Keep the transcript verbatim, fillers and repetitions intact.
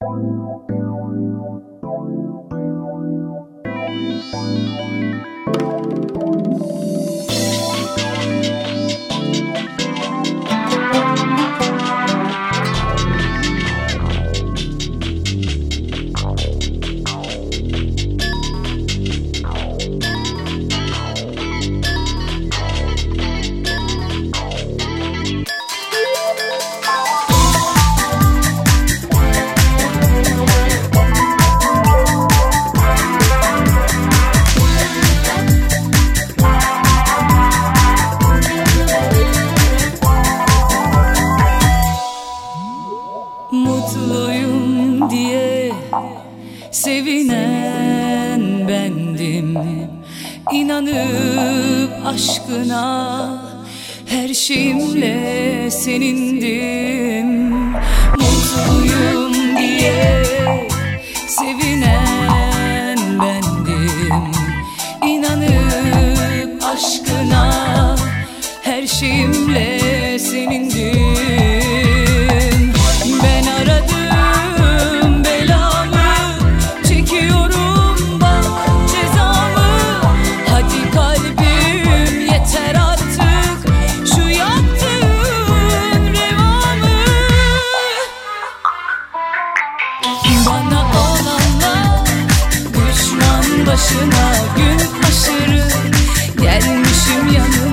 Mutluyum diye sevinen bendim, İnanıp aşkına her şeyimle senindim. Mutluyum diye sevinen bendim, İnanıp aşkına her şeyimle senindim. Ben aradım belamı, çekiyorum bak cezamı. Hadi kalbim yeter artık şu yaptığın revamı. Bana olanlar düşman başına gün aşırı, gelmişim yanına